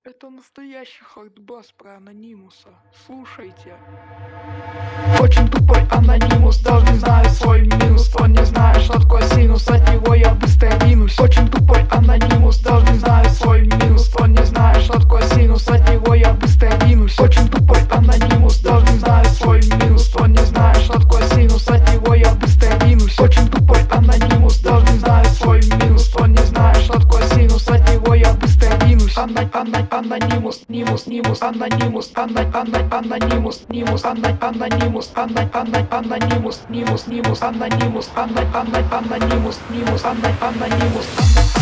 Это настоящий хардбас про анонимуса. Слушайте. Очень тупой анонимус, даже не знает свой минус. Он не знает, что такое синус, от него я быстро ринусь. Очень тупой анонимус, даже не знает свой минус. Он не знает, что такое синус, от него я быстро ринусь. Очень тупой анонимус, даже не знает свой минус. Он не знает, что такое синус, от него я быстро ринусь. Очень тупой анонимус, даже не знает свой минус. Он не знает, что такое синус, от него я быстро ринусь. Анонимус, нимус, нимус, анонимус, анонимус, нимус, анонимус, анонимус, нимус, нимус, анонимус, анонимус, нимус, анонимус.